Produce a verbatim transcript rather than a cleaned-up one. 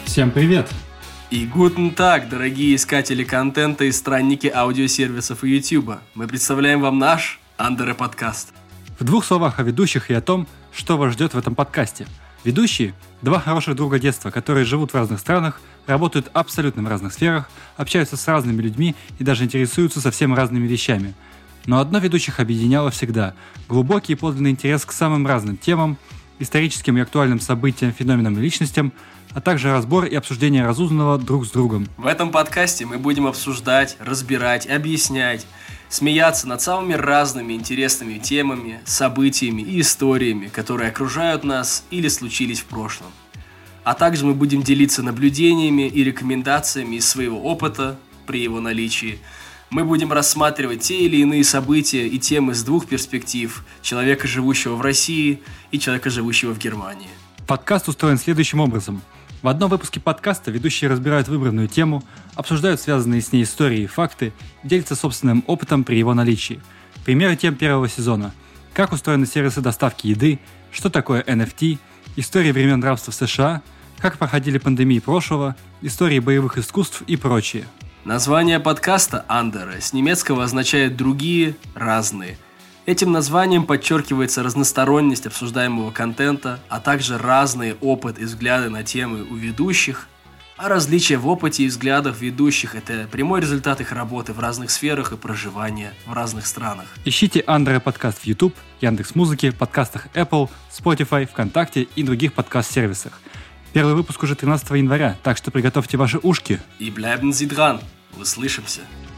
Всем привет! И guten Tag, дорогие искатели контента и странники аудиосервисов и Ютуба. Мы представляем вам наш Андере подкаст. В двух словах о ведущих и о том, что вас ждет в этом подкасте. Ведущие – два хороших друга детства, которые живут в разных странах, работают абсолютно в разных сферах, общаются с разными людьми и даже интересуются совсем разными вещами. Но одно ведущих объединяло всегда – глубокий и подлинный интерес к самым разным темам, историческим и актуальным событиям, феноменам и личностям, а также разбор и обсуждение разузнанного друг с другом. В этом подкасте мы будем обсуждать, разбирать, объяснять, смеяться над самыми разными интересными темами, событиями и историями, которые окружают нас или случились в прошлом. А также мы будем делиться наблюдениями и рекомендациями из своего опыта при его наличии. Мы будем рассматривать те или иные события и темы с двух перспектив – человека, живущего в России, и человека, живущего в Германии. Подкаст устроен следующим образом. В одном выпуске подкаста ведущие разбирают выбранную тему, обсуждают связанные с ней истории и факты, делятся собственным опытом при его наличии. Примеры тем первого сезона. Как устроены сервисы доставки еды, что такое эн эф ти, истории времен рабства в США, как проходили пандемии прошлого, истории боевых искусств и прочее. Название подкаста «Андере» с немецкого означает «другие», «разные». Этим названием подчеркивается разносторонность обсуждаемого контента, а также разный опыт и взгляды на темы у ведущих. А различия в опыте и взглядах ведущих – это прямой результат их работы в разных сферах и проживания в разных странах. Ищите Андере подкаст в YouTube, Яндекс.Музыке, подкастах Apple, Spotify, ВКонтакте и других подкаст-сервисах. Первый выпуск уже тринадцатого января, так что приготовьте ваши ушки. И bleiben Sie dran. Услышимся.